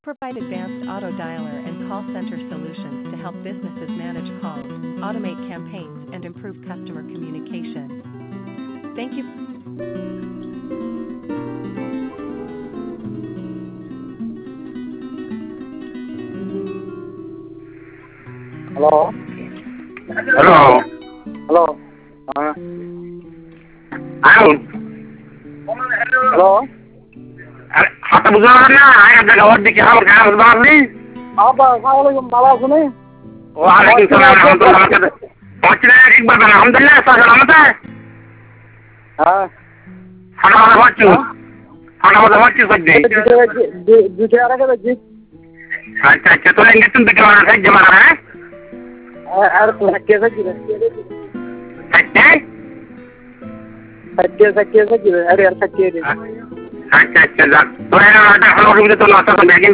Provide advanced auto dialer and call center solutions to help businesses manage calls, automate campaigns, and improve customer communication. Thank you. Hello. Hello. Hello. Hello. হাতে বুঝতে পারেন না আগের জায়গা ওর দিকে আমার গায়ে বুঝতে পারলি আপা আসসালামু আলাইকুম ভালো আছেন? ওয়ালাইকুম সালাম রহমতুল্লাহ বরকাতুহু পৌঁছলে ঠিক বলবেন আলহামদুলিল্লাহ সালামতে হ্যাঁ ফাটা হচ্ছে সজ্জে দুটো আর আগে দেখি আচ্ছা আচ্ছা তোলে ইংলিশ দিকে মারা সাহায্য মারা হ্যাঁ আর কে দেখি আচ্ছা আচ্ছা যাক তোরা এটা হলো রুমে তো নাস্তা করবে